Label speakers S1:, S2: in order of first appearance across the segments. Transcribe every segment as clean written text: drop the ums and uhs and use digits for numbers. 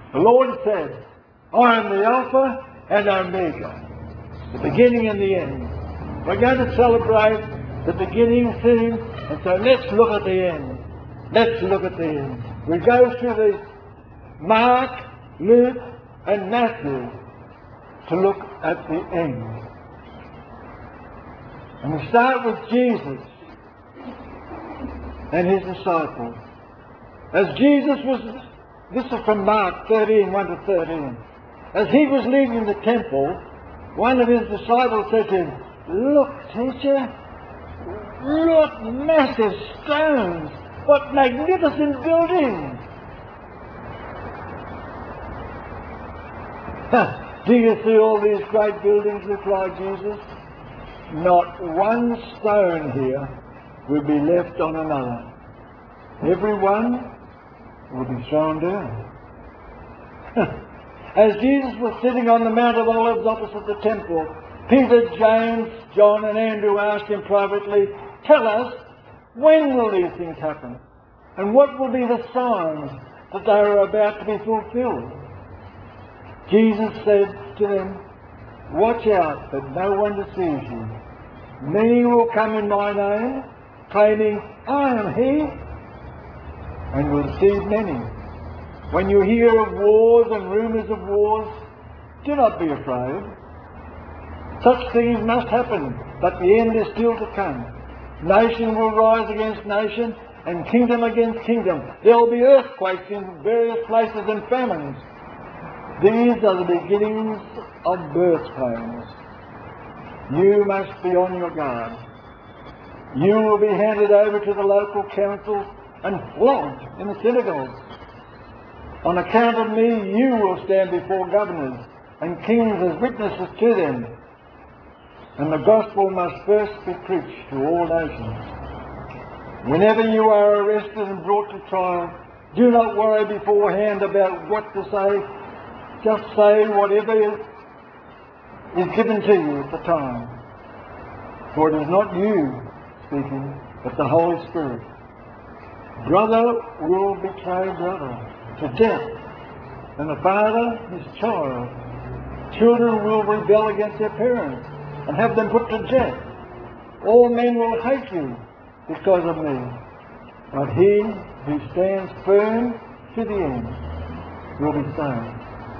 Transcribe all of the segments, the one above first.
S1: The Lord said, I am the Alpha and Omega, the beginning and the end. We're going to celebrate the beginning soon, and so let's look at the end. Let's look at the end. We go through the Mark, Luke and Matthew to look at the end. And we start with Jesus and his disciples. As Jesus was, this is from Mark 13, 1 to 13. As he was leaving the temple, one of his disciples said to him, Look, teacher, look, massive stones, what magnificent buildings. Do you see all these great buildings, replied Jesus? Not one stone here will be left on another. Every one will be thrown down. As Jesus was sitting on the Mount of Olives opposite the temple, Peter, James, John and Andrew asked him privately, Tell us, when will these things happen? And what will be the signs that they are about to be fulfilled? Jesus said to them, Watch out that no one deceives you. Many will come in my name, claiming, I am he, and will deceive many. When you hear of wars and rumours of wars, do not be afraid. Such things must happen, but the end is still to come. Nation will rise against nation, and kingdom against kingdom. There will be earthquakes in various places and famines. These are the beginnings of birth pains. You must be on your guard. You will be handed over to the local councils and flogged in the synagogues. On account of me, you will stand before governors and kings as witnesses to them. And the gospel must first be preached to all nations. Whenever you are arrested and brought to trial, do not worry beforehand about what to say. Just say whatever is given to you at the time. For it is not you speaking, but the Holy Spirit. Brother will betray brother to death, and the father his child. Children will rebel against their parents and have them put to death. All men will hate you because of me, but he who stands firm to the end will be saved.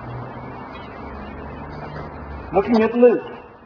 S1: Looking at Luke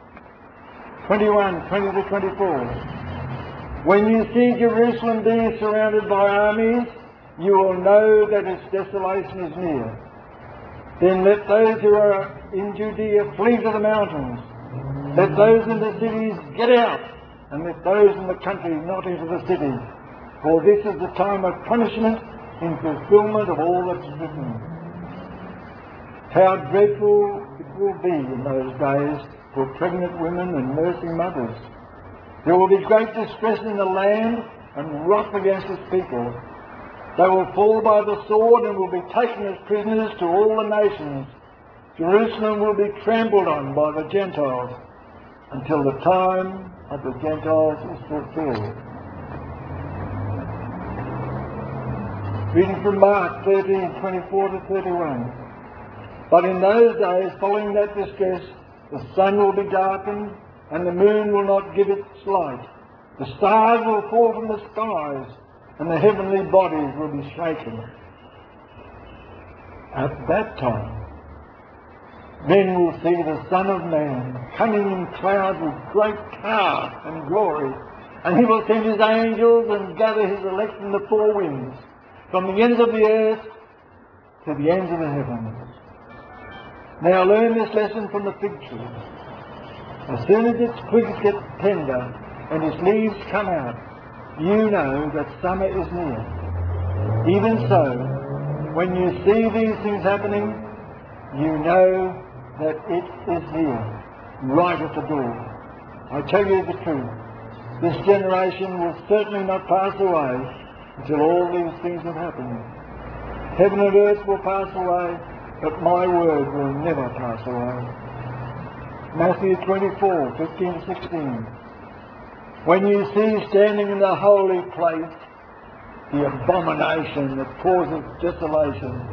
S1: 21, 20 to 24. When you see Jerusalem being surrounded by armies, you will know that its desolation is near. Then let those who are in Judea flee to the mountains. Let those in the cities get out, and let those in the country not into the city. For this is the time of punishment in fulfillment of all that is written. How dreadful it will be in those days for pregnant women and nursing mothers. There will be great distress in the land and wrath against its people. They will fall by the sword and will be taken as prisoners to all the nations. Jerusalem will be trampled on by the Gentiles until the time of the Gentiles is fulfilled. Reading from Mark 13, 24 to 31. But in those days, following that distress, the sun will be darkened, and the moon will not give its light. The stars will fall from the skies, and the heavenly bodies will be shaken. At that time, men will see the Son of Man coming in clouds with great power and glory, and he will send his angels and gather his elect from the four winds, from the ends of the earth to the ends of the heavens. Now learn this lesson from the fig tree. As soon as its twigs get tender and its leaves come out, you know that summer is near. Even so, when you see these things happening, you know that it is here, right at the door. I tell you the truth, this generation will certainly not pass away until all these things have happened. Heaven and earth will pass away, but my word will never pass away. Matthew 24, 15 to 16. When you see standing in the holy place the abomination that causes desolation,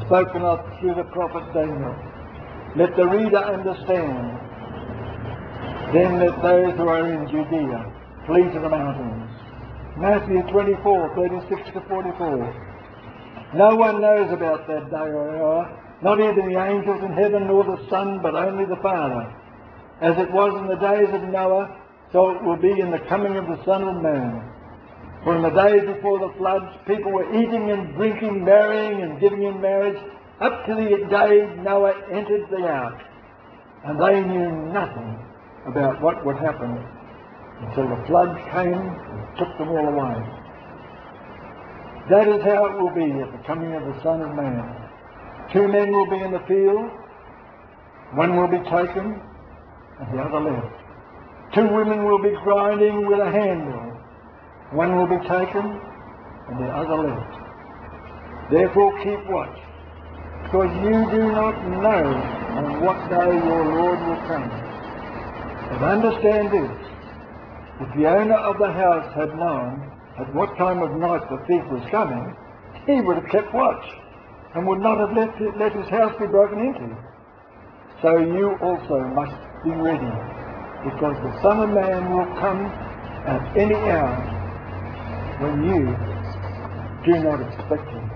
S1: spoken of through the prophet Daniel. Let the reader understand. Then let those who are in Judea flee to the mountains. Matthew 24, 36 to 44. No one knows about that day or hour, not even the angels in heaven nor the Son, but only the Father. As it was in the days of Noah, so it will be in the coming of the Son of Man. For in the days before the floods, people were eating and drinking, marrying and giving in marriage, up to the day Noah entered the ark. And they knew nothing about what would happen until the flood came and took them all away. That is how it will be at the coming of the Son of Man. 2 men will be in the field, one will be taken and the other left. 2 women will be grinding with a handmill, one will be taken and the other left. Therefore keep watch, because you do not know on what day your Lord will come. But understand this, if the owner of the house had known at what time of night the thief was coming, he would have kept watch and would not have let his house be broken into. So you also must be ready, because the Son of Man will come at any hour when you do not expect him.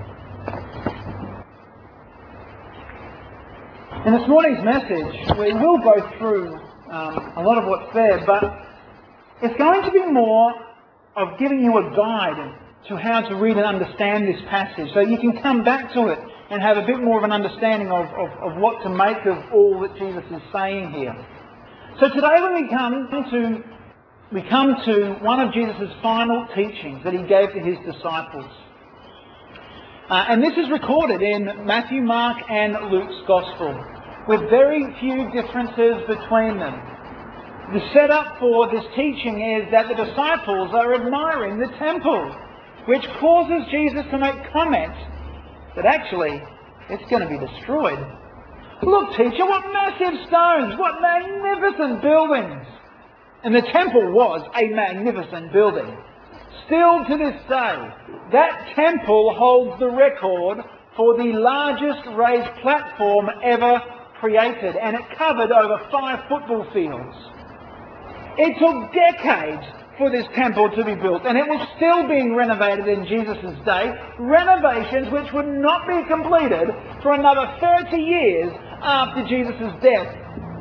S2: In this morning's message, we will go through a lot of what's there, but it's going to be more of giving you a guide to how to read and understand this passage, so you can come back to it and have a bit more of an understanding of what to make of all that Jesus is saying here. So today when we come to one of Jesus' final teachings that he gave to his disciples. And this is recorded in Matthew, Mark and Luke's Gospel, with very few differences between them. The setup for this teaching is that the disciples are admiring the temple, which causes Jesus to make comments that actually it's going to be destroyed. Look, teacher, what massive stones, what magnificent buildings. And the temple was a magnificent building. Still to this day, that temple holds the record for the largest raised platform ever created, and it covered over 5 football fields. It took decades for this temple to be built, and it was still being renovated in Jesus' day, renovations which would not be completed for another 30 years after Jesus' death.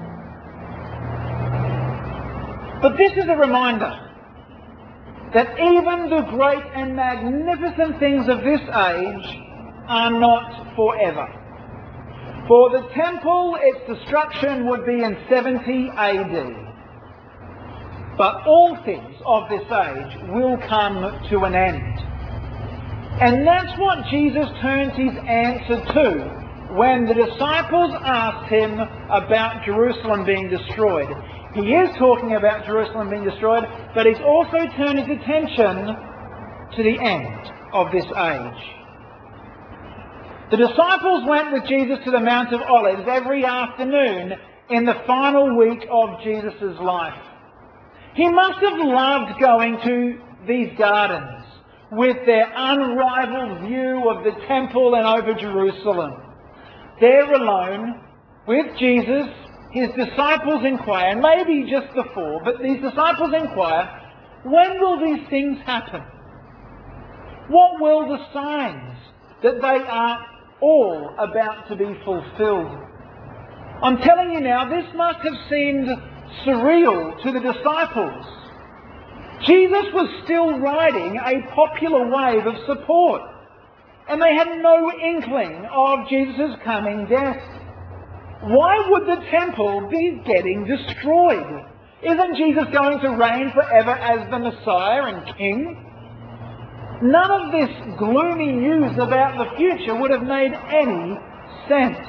S2: But this is a reminder that even the great and magnificent things of this age are not forever. For the temple, its destruction would be in 70 AD. But all things of this age will come to an end. And that's what Jesus turns his answer to when the disciples asked him about Jerusalem being destroyed. He is talking about Jerusalem being destroyed, but he's also turned his attention to the end of this age. The disciples went with Jesus to the Mount of Olives every afternoon in the final week of Jesus' life. He must have loved going to these gardens with their unrivaled view of the temple and over Jerusalem. There alone, with Jesus, his disciples inquire, and maybe just the 4, but these disciples inquire, when will these things happen? What will the signs that they are all about to be fulfilled? I'm telling you now, this must have seemed surreal to the disciples. Jesus was still riding a popular wave of support, and they had no inkling of Jesus' coming death. Why would the temple be getting destroyed? Isn't Jesus going to reign forever as the Messiah and King? None of this gloomy news about the future would have made any sense.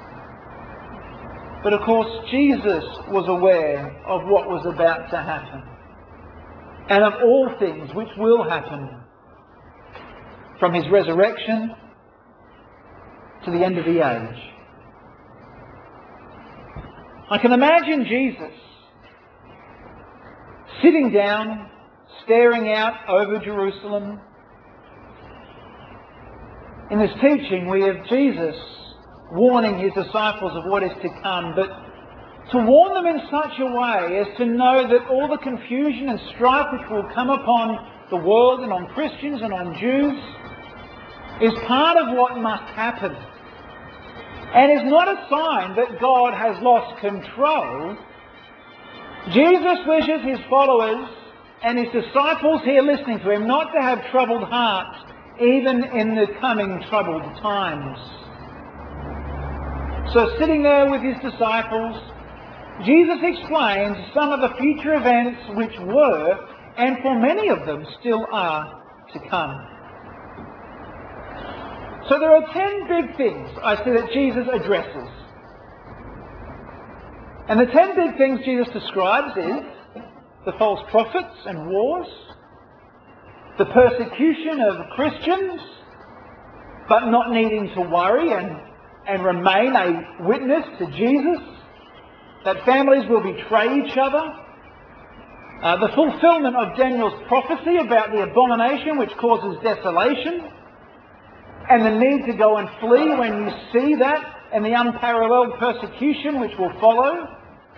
S2: But of course, Jesus was aware of what was about to happen, and of all things which will happen, from his resurrection to the end of the age. I can imagine Jesus sitting down, staring out over Jerusalem, In this teaching we have Jesus warning his disciples of what is to come, but to warn them in such a way as to know that all the confusion and strife which will come upon the world and on Christians and on Jews is part of what must happen, and is not a sign that God has lost control. Jesus wishes his followers and his disciples here listening to him not to have troubled hearts even in the coming troubled times. So sitting there with his disciples, Jesus explains some of the future events which were, and for many of them still are, to come. So there are 10 big things I see that Jesus addresses. And the 10 big things Jesus describes is the false prophets and wars, the persecution of Christians, but not needing to worry and remain a witness to Jesus, that families will betray each other, the fulfillment of Daniel's prophecy about the abomination which causes desolation, and the need to go and flee when you see that, and the unparalleled persecution which will follow.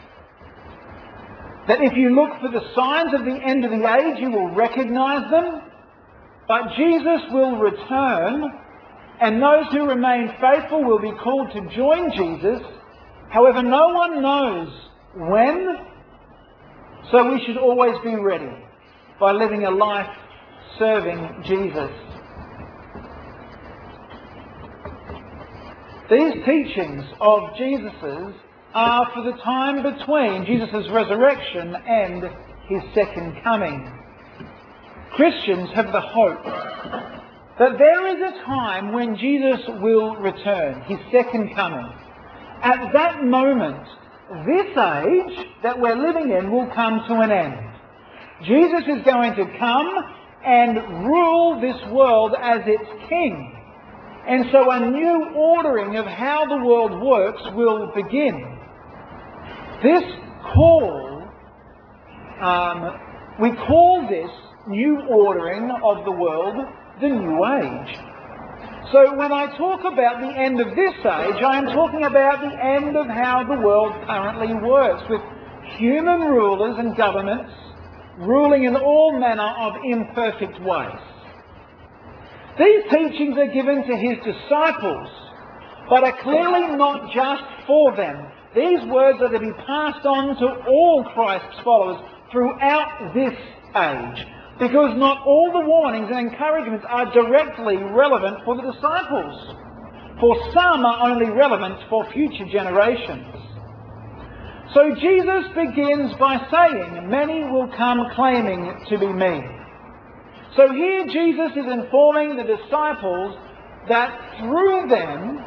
S2: That if you look for the signs of the end of the age, you will recognize them. But Jesus will return, and those who remain faithful will be called to join Jesus. However, no one knows when, so we should always be ready by living a life serving Jesus. These teachings of Jesus's are for the time between Jesus' resurrection and his second coming. Christians have the hope that there is a time when Jesus will return, his second coming. At that moment, this age that we're living in will come to an end. Jesus is going to come and rule this world as its king. And so a new ordering of how the world works will begin. This call, we call this new ordering of the world the New Age. So when I talk about the end of this age, I am talking about the end of how the world currently works, with human rulers and governments ruling in all manner of imperfect ways. These teachings are given to his disciples, but are clearly not just for them. These words are to be passed on to all Christ's followers throughout this age, because not all the warnings and encouragements are directly relevant for the disciples. For some are only relevant for future generations. So Jesus begins by saying, "Many will come claiming to be me." So here Jesus is informing the disciples that through them,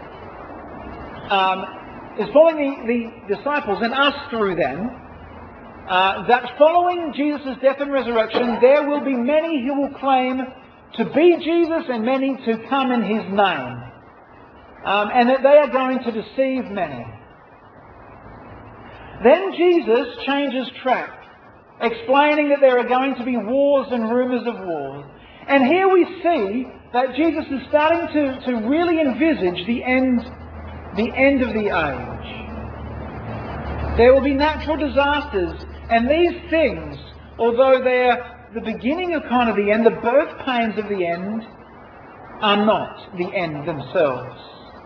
S2: is following the disciples and us through them, that following Jesus' death and resurrection, there will be many who will claim to be Jesus and many to come in his name. And that they are going to deceive many. Then Jesus changes track, explaining that there are going to be wars and rumours of wars. And here we see that Jesus is starting to really envisage the end of the age. There will be natural disasters, and these things, although they're the beginning of kind of the end, the birth pains of the end, are not the end themselves.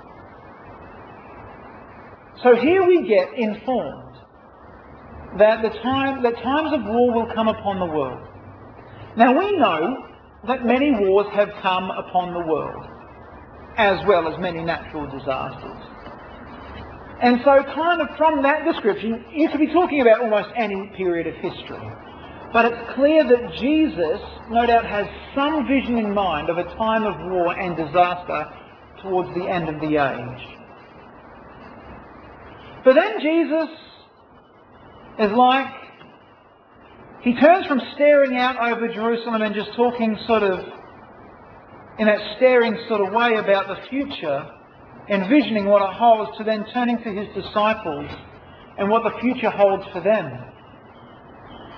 S2: So here we get informed that times of war will come upon the world. Now we know that many wars have come upon the world, as well as many natural disasters. And so kind of from that description, you could be talking about almost any period of history. But it's clear that Jesus, no doubt, has some vision in mind of a time of war and disaster towards the end of the age. But then Jesus is like, he turns from staring out over Jerusalem and just talking sort of in that staring sort of way about the future, envisioning what it holds, to then turning to his disciples and what the future holds for them.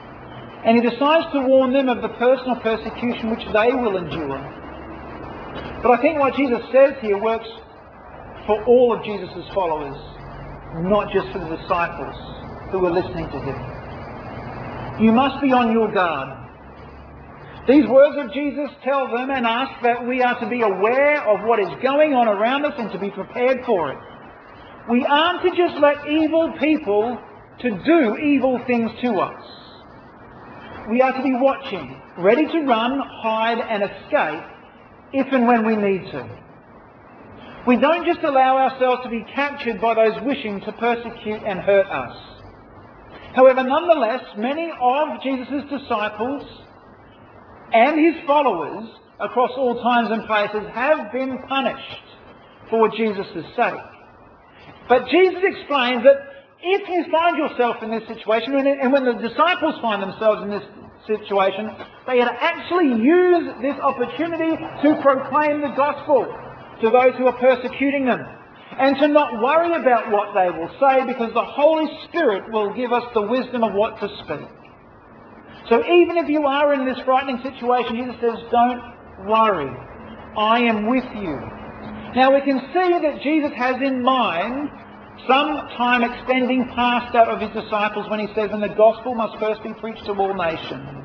S2: And he decides to warn them of the personal persecution which they will endure. But I think what Jesus says here works for all of Jesus' followers, not just for the disciples who were listening to him. You must be on your guard. These words of Jesus tell them and us that we are to be aware of what is going on around us and to be prepared for it. We aren't to just let evil people to do evil things to us. We are to be watching, ready to run, hide and escape if and when we need to. We don't just allow ourselves to be captured by those wishing to persecute and hurt us. However, nonetheless, many of Jesus' disciples and his followers across all times and places have been punished for Jesus' sake. But Jesus explains that if you find yourself in this situation, and when the disciples find themselves in this situation, they had to actually use this opportunity to proclaim the gospel to those who are persecuting them, and to not worry about what they will say, because the Holy Spirit will give us the wisdom of what to speak. So even if you are in this frightening situation, Jesus says, don't worry, I am with you. Now we can see that Jesus has in mind some time extending past that of his disciples when he says, and the gospel must first be preached to all nations.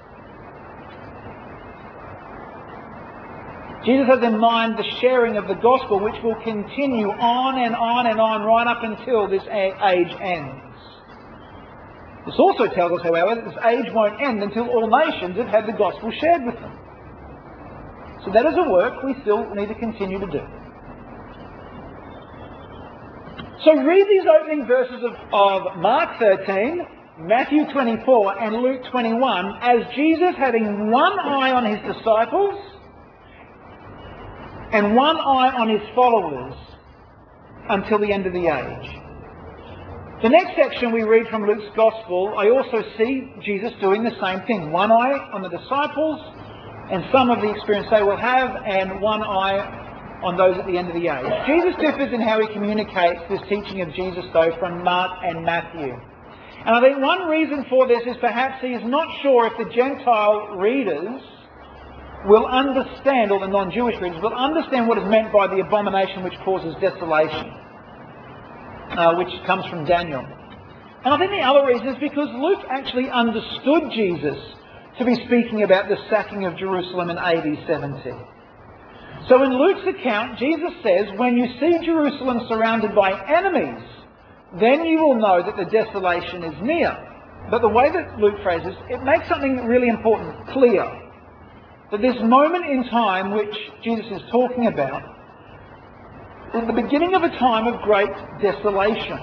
S2: Jesus has in mind the sharing of the gospel, which will continue on and on and on right up until this age ends. This also tells us, however, that this age won't end until all nations have had the gospel shared with them. So that is a work we still need to continue to do. So read these opening verses of Mark 13, Matthew 24 and Luke 21 as Jesus having one eye on his disciples and one eye on his followers until the end of the age. The next section we read from Luke's Gospel, I also see Jesus doing the same thing. One eye on the disciples and some of the experience they will have, and one eye on those at the end of the age. Jesus differs in how he communicates this teaching of Jesus, though, from Mark and Matthew. And I think one reason for this is perhaps he is not sure if the Gentile readers will understand, or the non-Jewish readers will understand what is meant by the abomination which causes desolation, which comes from Daniel. And I think the other reason is because Luke actually understood Jesus to be speaking about the sacking of Jerusalem in AD 70. So in Luke's account, Jesus says, when you see Jerusalem surrounded by enemies, then you will know that the desolation is near. But the way that Luke phrases it makes something really important clear. That this moment in time which Jesus is talking about is the beginning of a time of great desolation.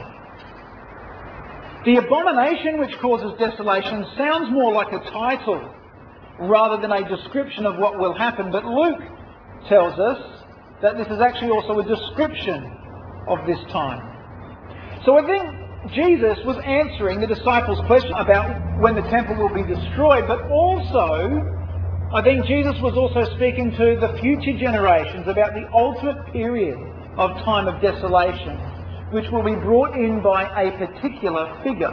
S2: The abomination which causes desolation sounds more like a title rather than a description of what will happen, but Luke tells us that this is actually also a description of this time. So I think Jesus was answering the disciples' question about when the temple will be destroyed, but also I think Jesus was also speaking to the future generations about the ultimate period of time of desolation, which will be brought in by a particular figure.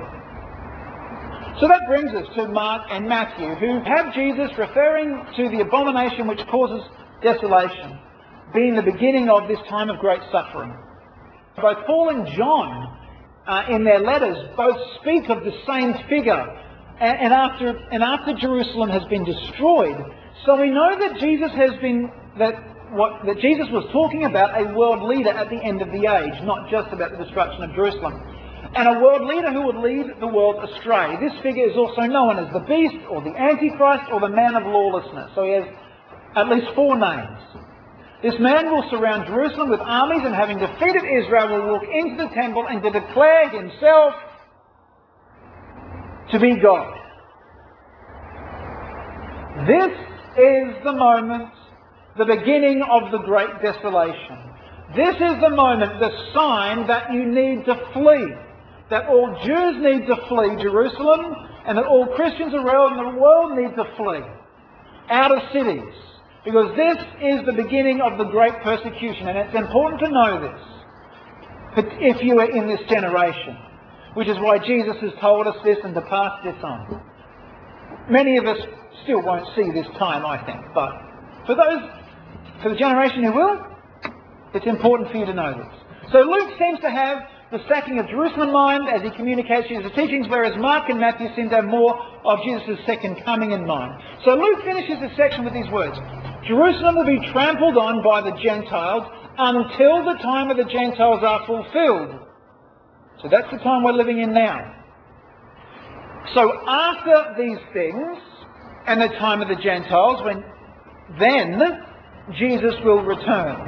S2: So that brings us to Mark and Matthew, who have Jesus referring to the abomination which causes desolation, being the beginning of this time of great suffering. Both Paul and John, in their letters, both speak of the same figure, and after Jerusalem has been destroyed. So we know that Jesus that Jesus was talking about a world leader at the end of the age, not just about the destruction of Jerusalem. And a world leader who would lead the world astray. This figure is also known as the beast, or the Antichrist, or the man of lawlessness. So he has at least 4 names. This man will surround Jerusalem with armies, and having defeated Israel, will walk into the temple and to declare himself to be God. This is the moment, the beginning of the great desolation. This is the moment, the sign that you need to flee. That all Jews need to flee Jerusalem, and that all Christians around the world need to flee out of cities. Because this is the beginning of the great persecution, and it's important to know this if you are in this generation, which is why Jesus has told us this and to pass this on. Many of us still won't see this time, I think, but for those For the generation who will, it's important for you to know this. So Luke seems to have the sacking of Jerusalem in mind as he communicates Jesus' teachings, whereas Mark and Matthew seem to have more of Jesus' second coming in mind. So Luke finishes this section with these words: Jerusalem will be trampled on by the Gentiles until the time of the Gentiles are fulfilled. So that's the time we're living in now. So after these things, and the time of the Gentiles, then Jesus will return.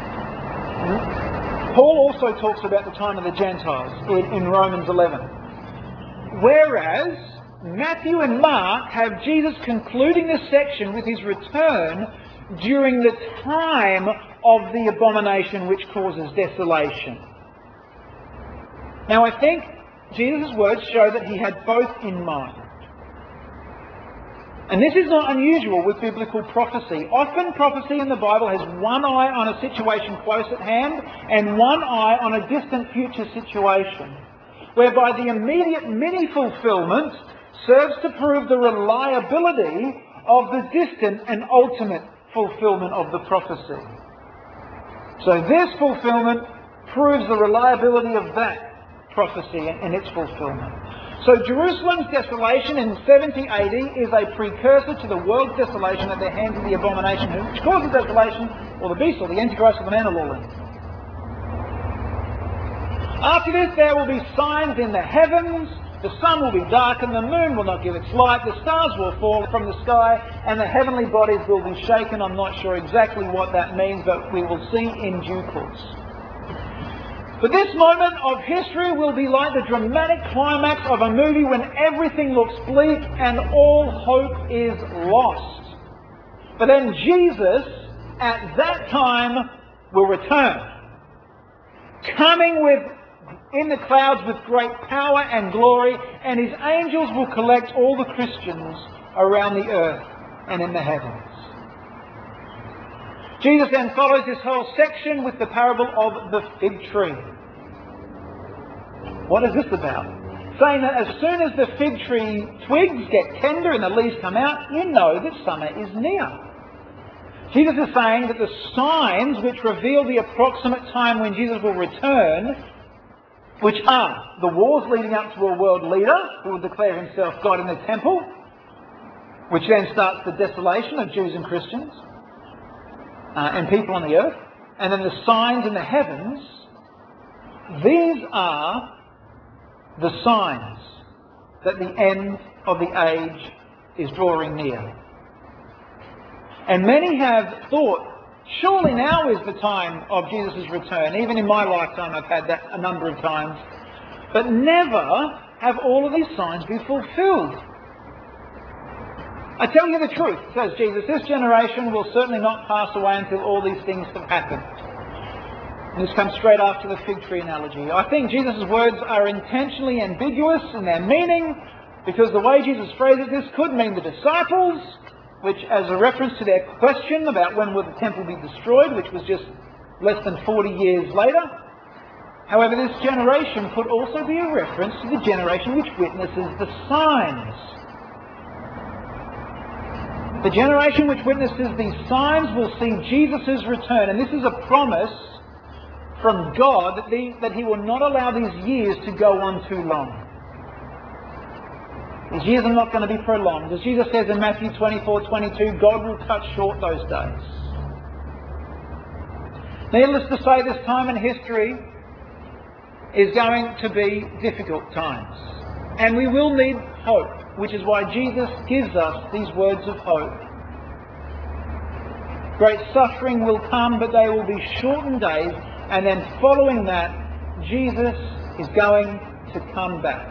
S2: Paul also talks about the time of the Gentiles in Romans 11. Whereas Matthew and Mark have Jesus concluding this section with his return during the time of the abomination which causes desolation. Now I think Jesus' words show that he had both in mind. And this is not unusual with biblical prophecy. Often prophecy in the Bible has one eye on a situation close at hand and one eye on a distant future situation, whereby the immediate mini-fulfillment serves to prove the reliability of the distant and ultimate fulfillment of the prophecy. So this fulfillment proves the reliability of that prophecy and its fulfillment. So Jerusalem's desolation in 70 AD is a precursor to the world's desolation at the hands of the abomination which causes desolation, or the beast, or the Antichrist, or the man of lawlessness. After this there will be signs in the heavens. The sun will be darkened, the moon will not give its light, the stars will fall from the sky, and the heavenly bodies will be shaken. I'm not sure exactly what that means, but we will see in due course. But this moment of history will be like the dramatic climax of a movie when everything looks bleak and all hope is lost. But then Jesus, at that time, will return, coming in the clouds with great power and glory, and his angels will collect all the Christians around the earth and in the heavens. Jesus then follows this whole section with the parable of the fig tree. What is this about? Saying that as soon as the fig tree twigs get tender and the leaves come out, you know that summer is near. Jesus is saying that the signs which reveal the approximate time when Jesus will return, which are the wars leading up to a world leader who will declare himself God in the temple, which then starts the desolation of Jews and Christians, and people on the earth, and then the signs in the heavens. These are the signs that the end of the age is drawing near. And many have thought, surely now is the time of Jesus' return. Even in my lifetime I've had that a number of times. But never have all of these signs been fulfilled. I tell you the truth, says Jesus, this generation will certainly not pass away until all these things have happened. And this comes straight after the fig tree analogy. I think Jesus' words are intentionally ambiguous in their meaning, because the way Jesus phrases this could mean the disciples, which as a reference to their question about when will the temple be destroyed, which was just less than 40 years later. However, this generation could also be a reference to the generation which witnesses the signs. The generation which witnesses these signs will see Jesus' return, and this is a promise from God that he will not allow these years to go on too long. These years are not going to be prolonged. As Jesus says in Matthew 24:22, God will cut short those days. Needless to say, this time in history is going to be difficult times. And we will need hope, which is why Jesus gives us these words of hope. Great suffering will come, but they will be shortened days, and then following that, Jesus is going to come back.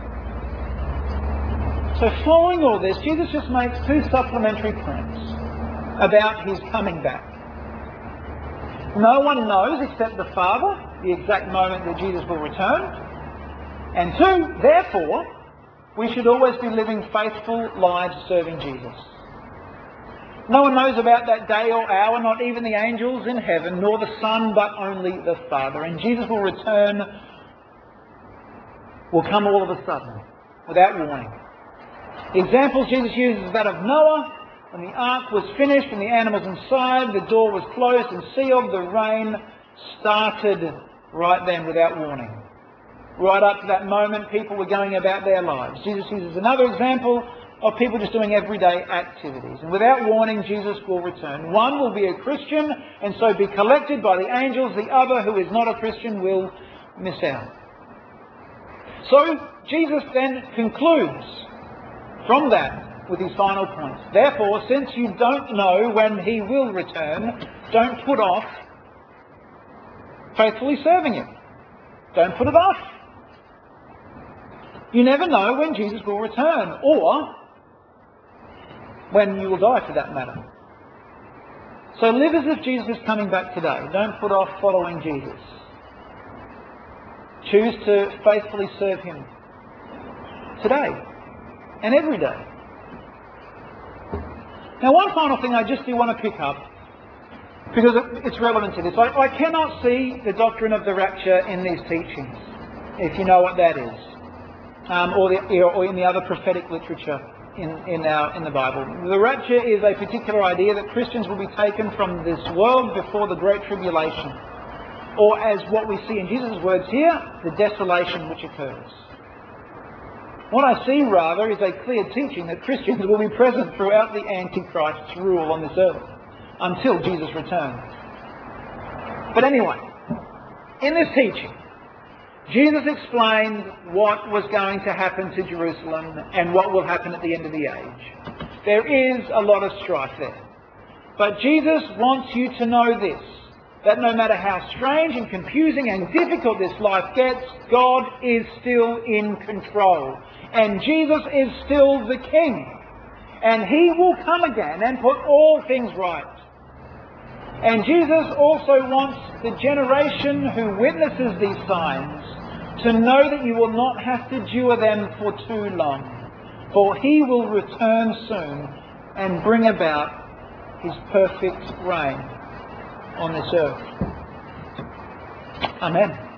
S2: So following all this, Jesus just makes two supplementary points about his coming back. No one knows except the Father the exact moment that Jesus will return. And two, therefore, we should always be living faithful lives serving Jesus. No one knows about that day or hour, not even the angels in heaven, nor the Son, but only the Father. And Jesus will return, will come all of a sudden, without warning. The examples Jesus uses is that of Noah, When the ark was finished and the animals inside, the door was closed and sealed, the rain started right then without warning. Right up to that moment, people were going about their lives. Jesus uses another example of people just doing everyday activities. And without warning, Jesus will return. One will be a Christian and so be collected by the angels. The other, who is not a Christian, will miss out. So Jesus then concludes from that with his final points. Therefore, since you don't know when he will return, don't put off faithfully serving him. Don't put it off. You never know when Jesus will return, or when you will die, for that matter. So live as if Jesus is coming back today. Don't put off following Jesus. Choose to faithfully serve him today and every day. Now, one final thing I just do want to pick up, because it's relevant to this. I cannot see the doctrine of the rapture in these teachings, if you know what that is, or in the other prophetic literature in the Bible. The rapture is a particular idea that Christians will be taken from this world before the Great Tribulation, or as what we see in Jesus' words here, the desolation which occurs. What I see, rather, is a clear teaching that Christians will be present throughout the Antichrist's rule on this earth until Jesus returns. But anyway, in this teaching, Jesus explained what was going to happen to Jerusalem and what will happen at the end of the age. There is a lot of strife there. But Jesus wants you to know this, that no matter how strange and confusing and difficult this life gets, God is still in control. And Jesus is still the King. And he will come again and put all things right. And Jesus also wants the generation who witnesses these signs to know that you will not have to endure them for too long. For he will return soon and bring about his perfect reign on this earth. Amen.